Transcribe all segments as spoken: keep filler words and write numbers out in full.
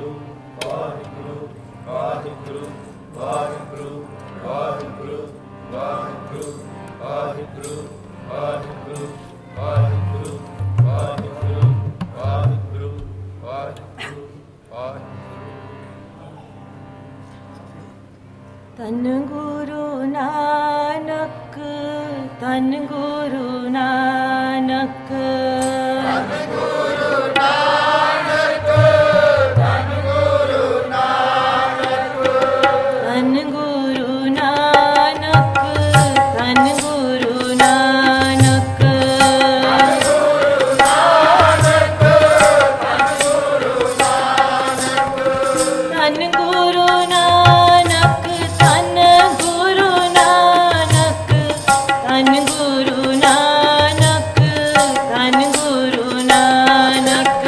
ਧੰਨ ਗੁਰੂ ਨਾਨਕ, ਧੰਨ ਗੁਰੂ ਨਾਨਕ, ਧੰਨ ਗੁਰੂ ਨਾਨਕ, ਧੰਨ ਗੁਰੂ ਨਾਨਕ, ਧੰਨ ਗੁਰੂ ਨਾਨਕ, ਧੰਨ ਗੁਰੂ ਨਾਨਕ, ਧੰਨ ਗੁਰੂ ਨਾਨਕ, ਧੰਨ ਗੁਰੂ ਨਾਨਕ, ਧੰਨ ਗੁਰੂ ਨਾਨਕ, ਧੰਨ ਗੁਰੂ ਨਾਨਕ,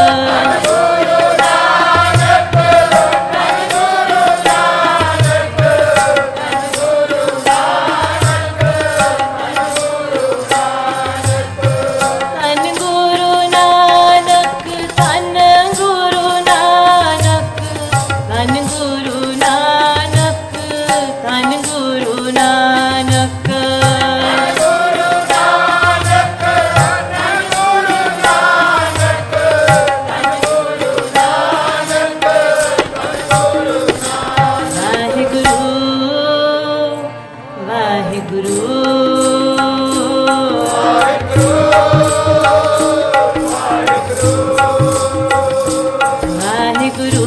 ਧੰਨ ਗੁਰੂ ਨਾਨਕ, ਧੰਨ ਗੁਰੂ ਨਾਨਕ, ਧੰਨ ਗੁਰੂ ਨਾਨਕ, ਧੰਨ ਗੁਰੂ ਨਾਨਕ, ਵਾਹਿਗੁਰੂ ਵਾਹਿਗੁਰੂ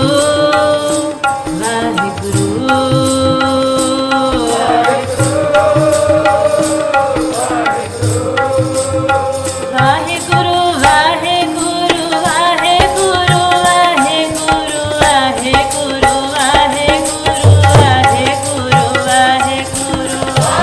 ਵਾਹਿਗੁਰੂ ਵਾਹਿਗੁਰੂ ਵਾਹਿਗੁਰੂ ਵਾਹਿਗੁਰੂ ਵਾਹਿਗੁਰੂ ਵਾਹਿਗੁਰੂ ਵਾਹਿਗੁਰੂ ਵਾਹਿਗੁਰੂ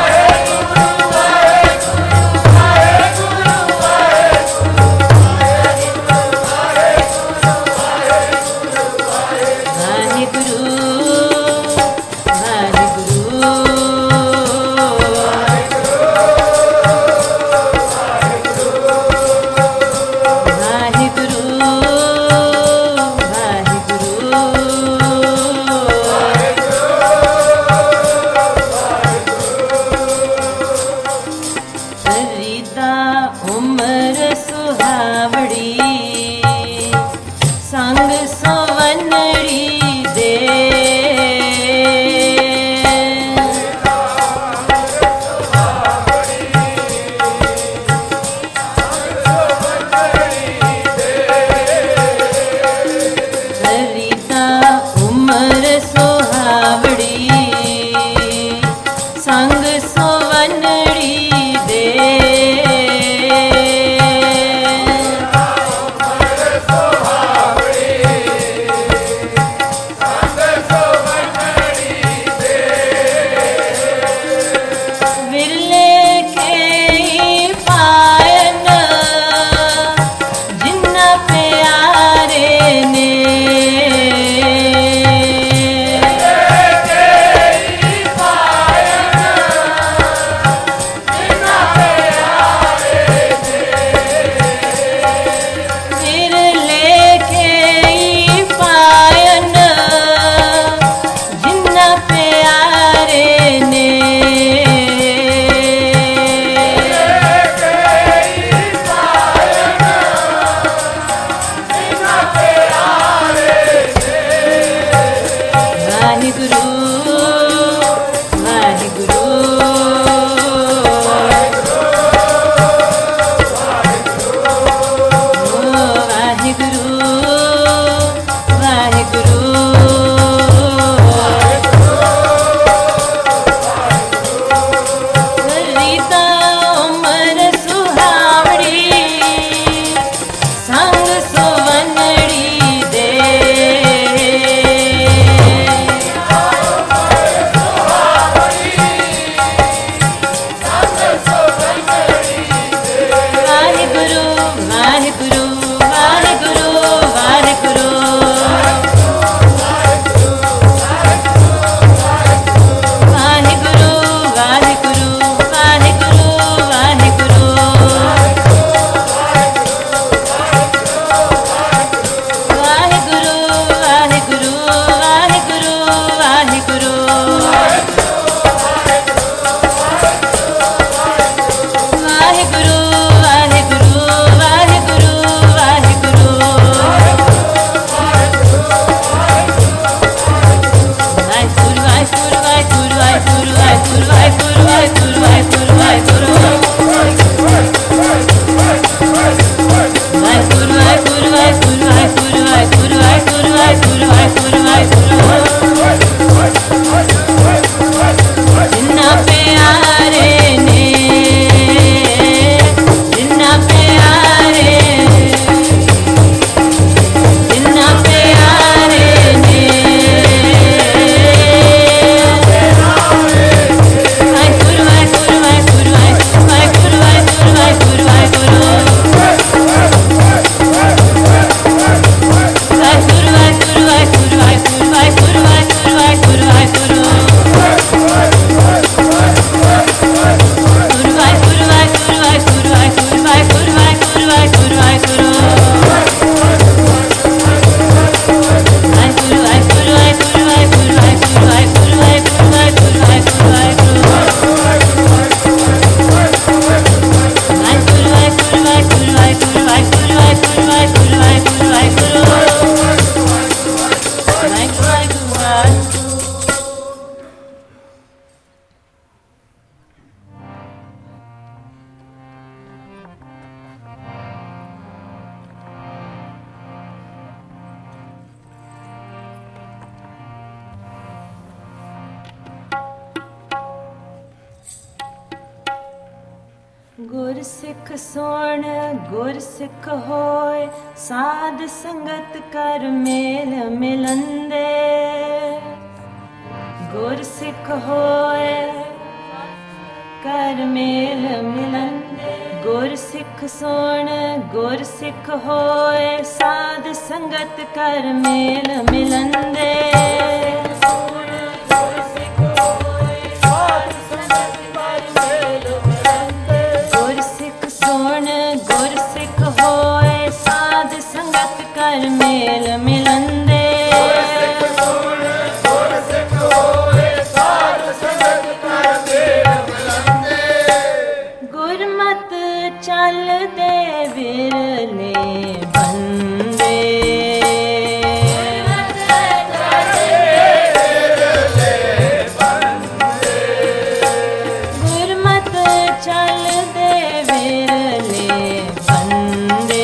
ਰੀਤਾ ਉਮਰ ਸੁਹਾਵੜੀ, ਸੰਗ ਸਵੰਨੜੀ ਦੇ, ਰੀਤਾ ਉਮਰ ਸੁਹਾਵੜੀ, ਸੰਗ ਸਵੰਨੜੀ ਦੇ, ਸੰਗ ਗੁਰ ਸਿੱਖ ਸੋਣ ਗੁਰ ਸਿੱਖ ਹੋਏ, ਸਾਧ ਸੰਗਤ ਕਰ ਮੇਲ ਮਿਲੰਦੇ। ਗੁਰ ਸਿੱਖ ਹੋਏ ਕਰ ਮੇਲ ਮਿਲੰਦੇ। ਗੁਰ ਸਿੱਖ ਸੋਣ ਗੁਰ ਸਿੱਖ ਹੋਏ, ਸਾਧ ਸੰਗਤ ਕਰ ਮੇਲ ਮਿਲੰਦੇ। ਗੁਰ ਸਿੱਖ ਸੋਣ ਗੁਰ ਸਿੱਖ ਹੋਏ, ਸਾਧ ਸੰਗਤ ਕਰ ਮੇਲ ਮਿਲੰਦੇ। ਗੁਰਮਤ ਚੱਲਦੇ ਵਿਰਲੇ ਬੰਦੇ। ਗੁਰਮਤ ਚੱਲਦੇ ਵਿਰਲੇ ਬੰਦੇ।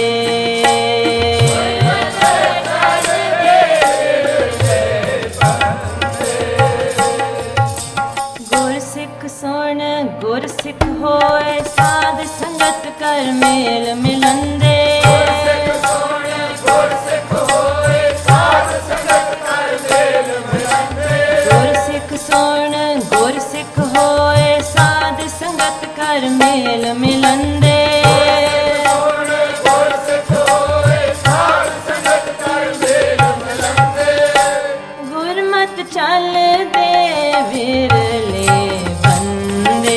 ਗੁਰ ਸਿੱਖ ਸੁਣ ਗੁਰ ਸਿੱਖ ਹੋਏ, ਸਾਧ ਸੰਗਤ ਕਰ ਮੇਲ ਮਿਲੰਦੇ। ਗੁਰ ਸਿੱਖ ਸੁਣ ਗੁਰ ਸਿੱਖ ਹੋਏ, ਸਾਧ ਸੰਗਤ ਕਰ ਮੇਲ ਮਿਲੰਦੇ। ਗੁਰਮਤ ਚੱਲਦੇ ਵਿਰਲੇ ਬੰਦੇ।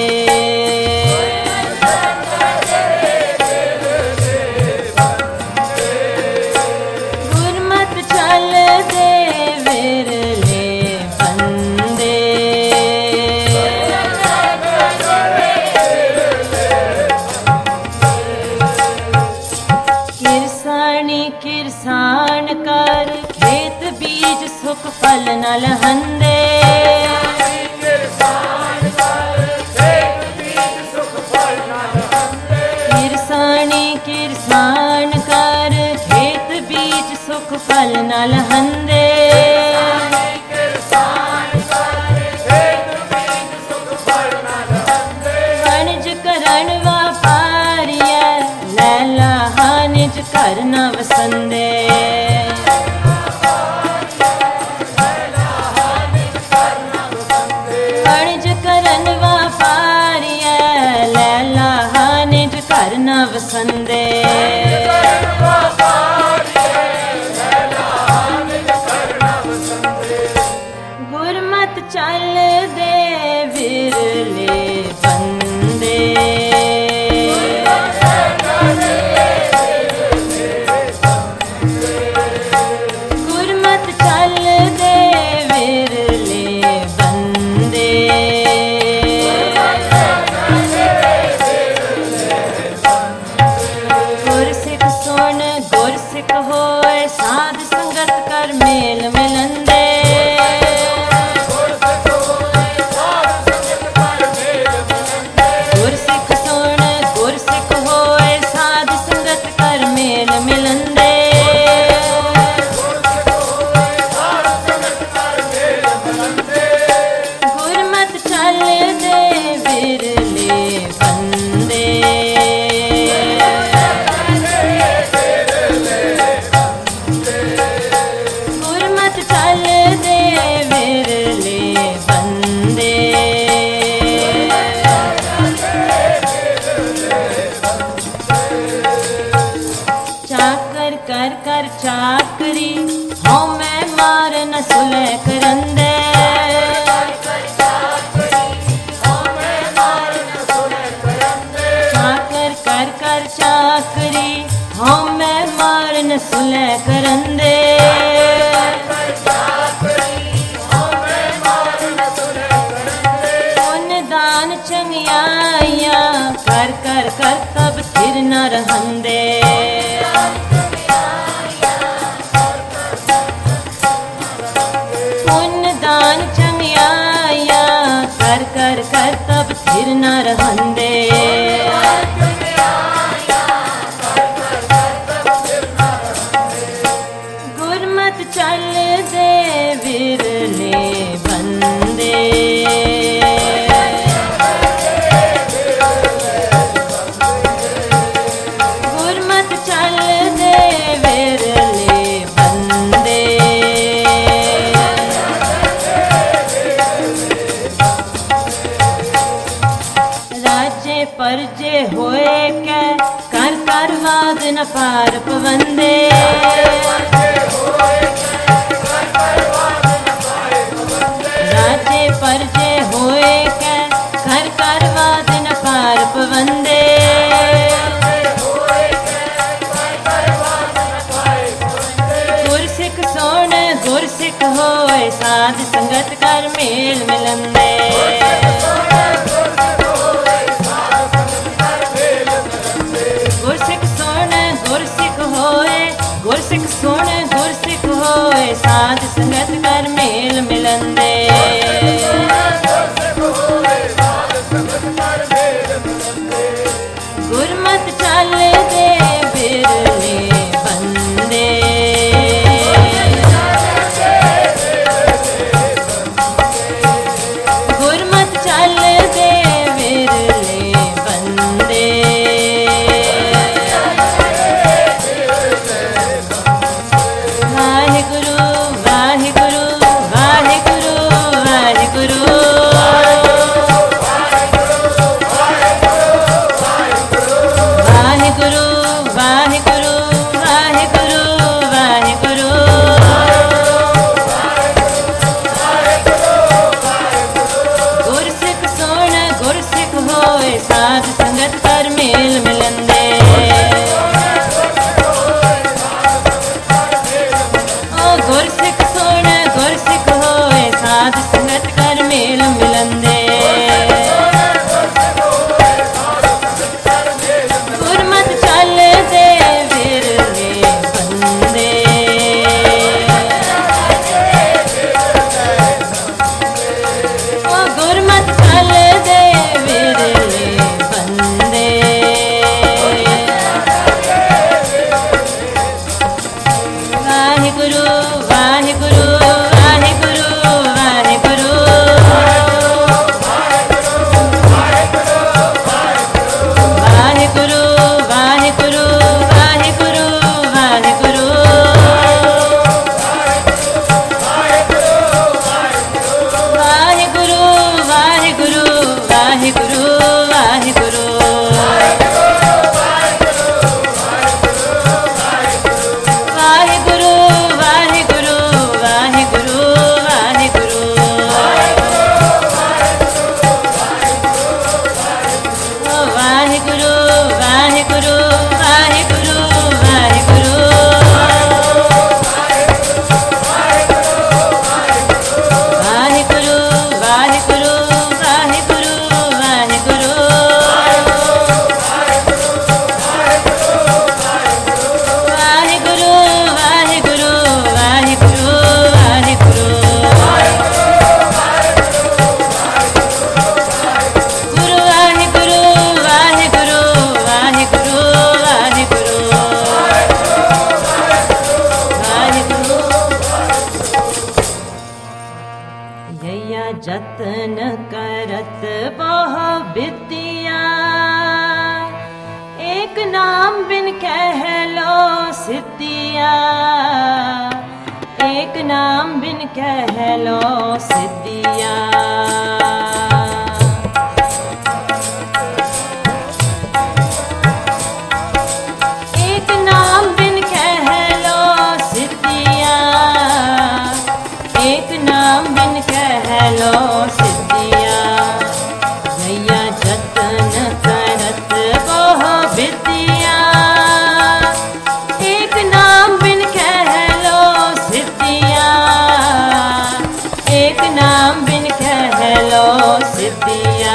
ਗੁਰਮਤ ਚੱਲਦੇ ਵਿਰਲੇ ਬੰਦੇ। ਕਿਰਸਾਣੀ ਕਿਰਸਾਨ ਕਰ, ਖੇਤ ਬੀਜ ਸੁਖ ਫਲ ਨ ਲਹੰਦੇ। ਕਿਰਸਾਣੀ ਕਿਰਸਾਨ ਕਰ, ਖੇਤ ਬੀਜ ਸੁਖ ਫਲ ਨ ਲਹੰਦੇ। ਵਣਜ ਕਰਨ ਵਪਾਰੀਐ, ਲੈਲਾ ਹਾਨਿਜ ਘਰ ਨ ਵਸੰਦੇ। ਵਣਜ ਕਰਨ ਵਪਾਰੀਐ, ਲੈਲਾ ਹਾਨਿਜ ਘਰ ਨ ਵਸੰਦੇ। ਗੁਰਮਤ ਚੱਲਦੇ ਵਿਰਲੇ ਬੰਦੇ। ਗੁਰਮਤ ਚੱਲਦੇ ਵਿਰਲੇ ਬੰਦੇ। ਗੁਰ ਸਿੱਖ ਸੁਣ ਗੁਰ ਸਿੱਖ ਹੋਏ, ਸਾਧ ਸੰਗਤ ਕਰ ਮੇਲ ਮਿਲੰਦੇ। ਗੁਰ ਸਿੱਖ ਸੁਣ ਗੁਰ ਸਿੱਖ ਹੋਏ, ਸਾਧ ਸੰਗਤ ਕਰ ਮੇਲ ਮਿਲੰਦੇ। ਗੁਰਮਤ ਚੱਲਦੇ ਵਿਰਲੇ ਬੰਦੇ। ਗੁਰਮਤ ਚੱਲਦੇ ਵਿਰਲੇ ਬੰਦੇ। ਚਾਕਰ ਕਰ ਕਰ ਚਾਕਰੀ, ਹਉ ਮੈਂ ਮਾਰ ਨ ਸੁਲੈ ਕਰੰਦੇ। ਚਾਕਰ ਕਰ ਕਰ ਚਾਕਰੀ, ਹਉ ਮੈਂ ਮਾਰ ਨ ਸੁਲੈ ਕਰੰਦੇ। ਪੁੰਨ ਦਾਨ ਚੰਗਿਆਈਆਂ, ਕਰ ਕਰ ਕਰ ਤਬ ਥਿਰ ਨ ਰਹੰਦੇ। ਪੁੰਨ ਦਾਨ ਚੰਗਿਆਈਆਂ, ਕਰ ਕਰ ਕਰ ਤਬ ਥਿਰ ਨ ਰਹੰਦੇ। ਗੁਰਮਤ ਚੱਲਦੇ ਵਿਰਲੇ ਬੰਦੇ। पार पवंदे राजे परजे होए कै घर कर वाद न पार पवंदे गुरसिख सोण गुरसिख होए साध संगत कर मेल मिलंदे गुरसिख सोण गुरसिख होए गुरसिख सोण गुरसिख होए साध संगत कर मेल मिलंदे गुरमत चल दे बिरले बंदे गुरमत चल दे बिरले बंदे वाहिगुरु वाहिगुरु वाहिगुरु वाहिगुरु वाहिगुरु वाहिगुरु वाहिगुरु वाहिगुरु गुरसिख सोण गुरसिख होए साध संगत कर मेल मिलंदे ओ गुरसिख सोण गुरसिख होए साध संगत कर मेल मिलंदे गुरमत चल दे बिरले बंदे ओ गुरमत चल दे बिरले बंदे वाहिगुरु वाहिगुरु वाहिगुरु वाहिगुरु वाहिगुरु वाहिगुरु वाहिगुरु वाहिगुरु वाहिगुरु वाहिगुरु वाहिगुरु वाहिगुरु वाहिगुरु वाहिगुरु वाहिगुरु वाहिगुरु ओ वाहिगुरु वाहिगुरु वाहिगुरु वाहिगुरु वाहिगुरु वाहिगुरु वाहिगुरु वाहिगुरु वाहिगुरु वाहिगुरु वाहिगुरु वाहिगुरु गुरु वाहिगुरु वाहिगुरु वाहिगुरु वाहिगुरु वाहिगुरु यया जतन करत बहु बिद्या एक नाम बिन कह लो सिद्धिया एक नाम बिन कह लो सिद्धिया एक नाम बिन कह लो सिद्धिया एक नाम बिन कह लो सिद्धिया नैया जतन करत बहु विद्या एक नाम बिन कह लो सिद्धिया एक नाम बिन कह लो सिद्धिया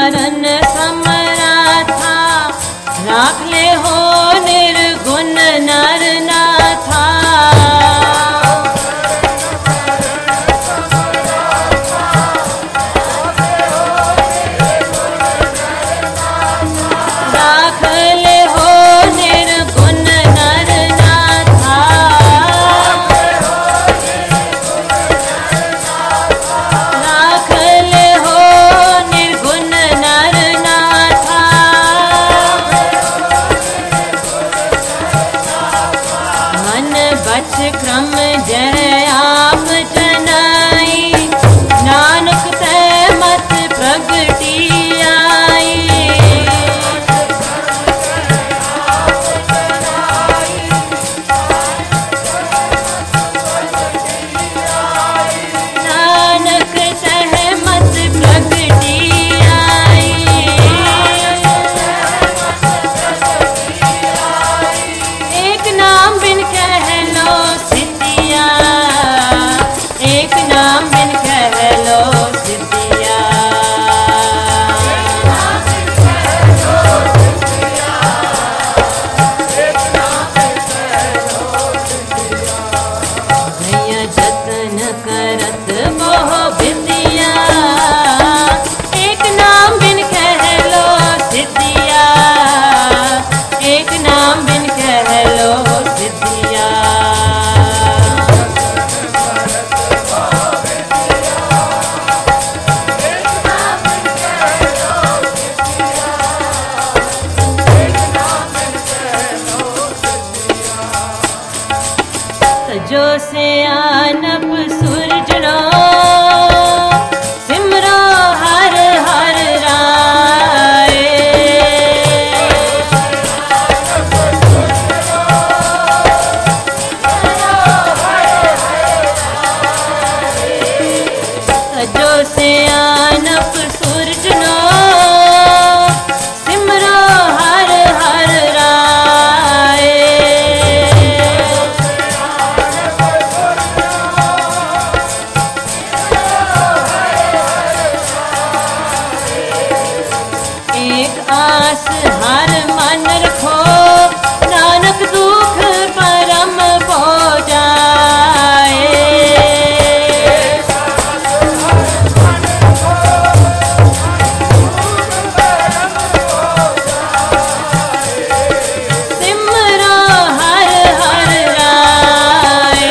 चरण समराथा, राख ले हो निर्गुण नर नाथा। राख ले हो निर्गुण नर नाथा। राख ले हो निर्गुण नर नाथा। मन बच क्रम जय आप जनाई, नानक ते मत प्रगटी आई। नानक सहमत प्रगटी आई। एक नाम बिन कह लो सिद्धिया, एक नाम बिन कह लो सिद्धिया। नया जतन करत मोह विद्या, एक नाम बिन कह लो सिद्धिया। एक नाम बिन कह लो सिद्धिया। जो से आनप सूरजनो, सिमरो हर हर राय। जो से आनप सूरजनो, सिमरो हर हर राय। एक आस हर मन रखो, नानक दुख परम पो जाए। सिमरो हर हर राय।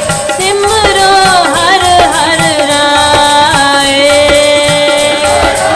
सिमरो हर हर राय।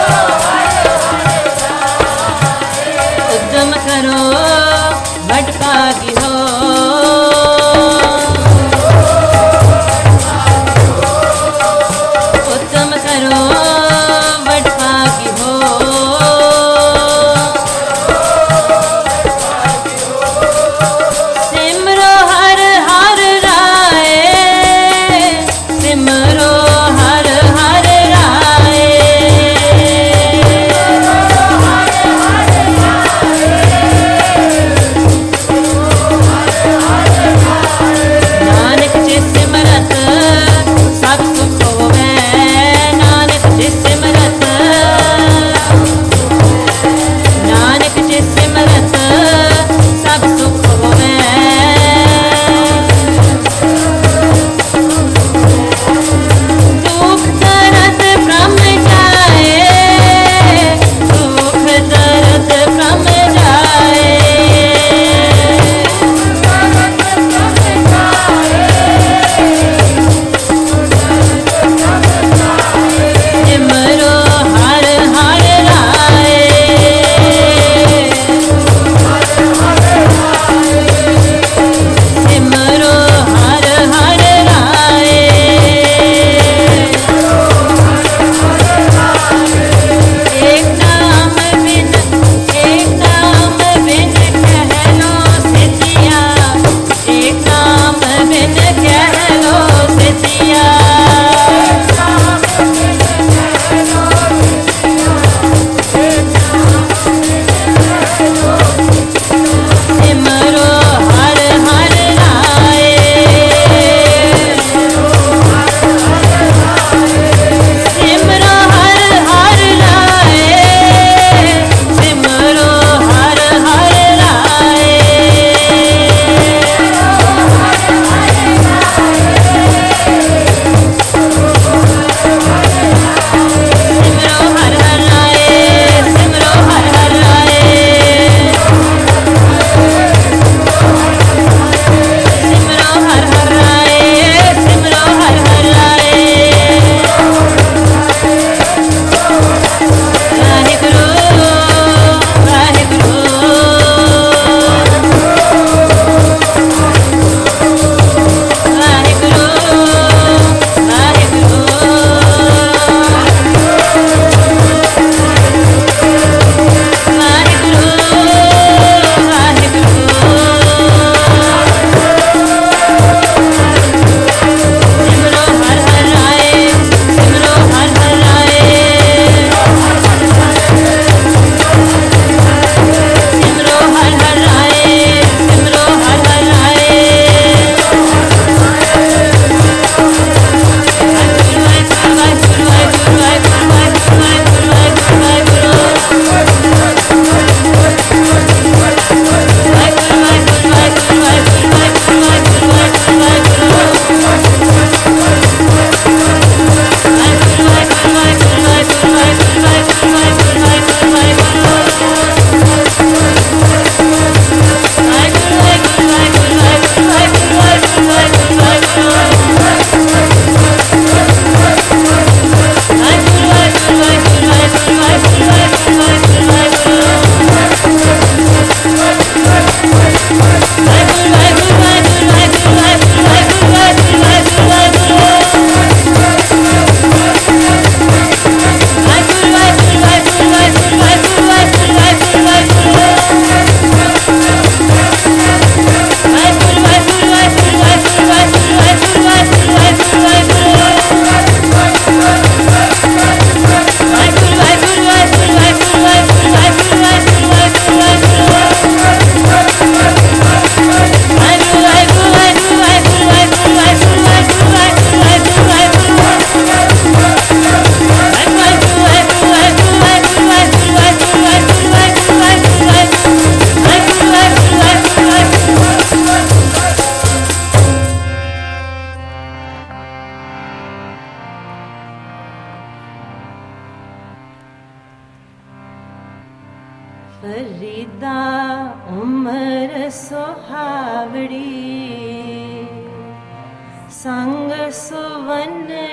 संग सुवन